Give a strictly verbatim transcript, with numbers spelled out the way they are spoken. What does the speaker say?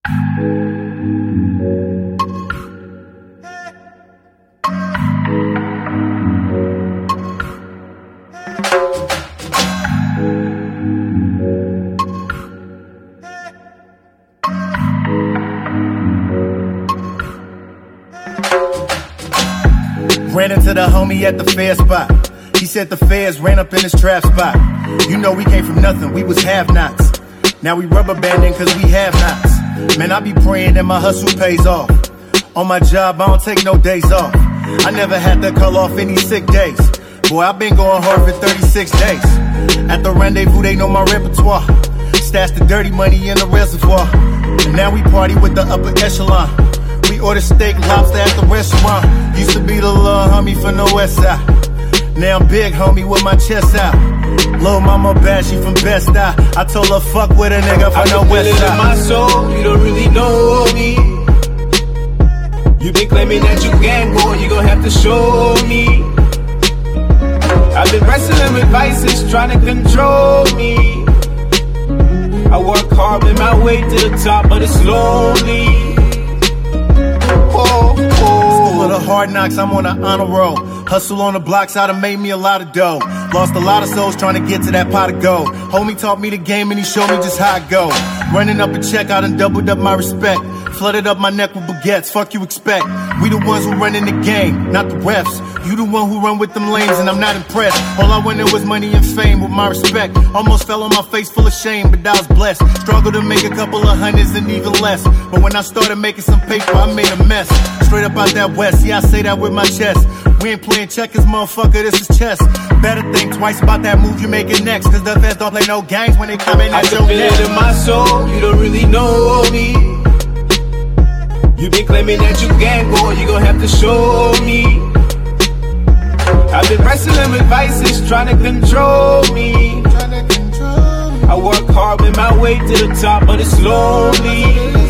Ran into the homie at the fair spot. He said the feds ran up in his trap spot. You know we came from nothing, we was have-nots. Now we rubber banding cause we have nots. Man, I be praying that my hustle pays off. On my job, I don't take no days off. I never had to call off any sick days. Boy, I've been going hard for thirty-six days. At the rendezvous, they know my repertoire. Stash the dirty money in the reservoir. And now we party with the upper echelon. We order steak, lobster at the restaurant. Used to be the little homie from the west side. Now I'm big homie with my chest out. Lil' mama bad, she from Best Eye. I told her fuck with a nigga from the west side. I feel it in my soul, you don't really know me. You been claiming that you gang boy, you gon' have to show me. I've been wrestling with vices, trying to control me. I work hard, been my way to the top, but it's lonely. Oh, oh. School of the hard knocks, I'm on an honor roll. Hustle on the blocks, I done made me a lot of dough. Lost a lot of souls trying to get to that pot of gold. Homie taught me the game and he showed me just how it go. Running up a check, I done doubled up my respect. Flooded up my neck with baguettes, fuck you expect. We the ones who running the game, not the refs. You the one who run with them lanes and I'm not impressed. All I wanted was money and fame with my respect. Almost fell on my face full of shame, but I was blessed. Struggled to make a couple of hundreds and even less. But when I started making some paper, I made a mess. Straight up out that west, yeah I say that with my chest. We ain't playing checkers, motherfucker, this is chess. Better think twice about that move you making next. Cause the feds don't play no games when they come in at your neck. I can feel it in my soul, you don't really know me. You been claiming that you gang boy, you gon' have to show me. I've been wrestling with vices, trying to control me. I work hard, been my way to the top, but it's lonely.